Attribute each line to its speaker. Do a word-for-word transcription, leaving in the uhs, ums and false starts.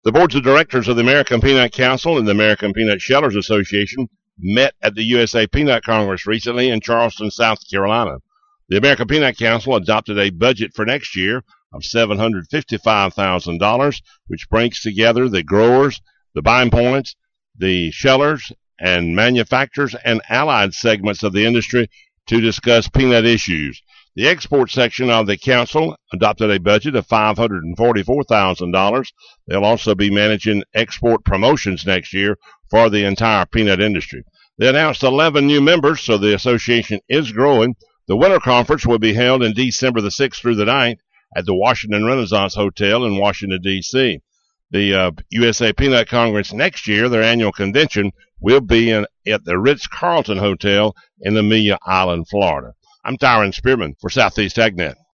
Speaker 1: The boards of directors of the American Peanut Council and the American Peanut Shellers Association met at the U S A Peanut Congress recently in Charleston, South Carolina. The American Peanut Council adopted a budget for next year of seven hundred fifty-five thousand dollars, which brings together the growers, the buying points, the shellers, and manufacturers and allied segments of the industry to discuss peanut issues. The export section of the council adopted a budget of five hundred forty-four thousand dollars. They'll also be managing export promotions next year for the entire peanut industry. They announced eleven new members, so the association is growing. The winter conference will be held in December the sixth through the ninth at the Washington Renaissance Hotel in Washington, D C The uh, U S A Peanut Congress next year, their annual convention, will be in, at the Ritz-Carlton Hotel in Amelia Island, Florida. I'm Tyron Spearman for Southeast AgNet.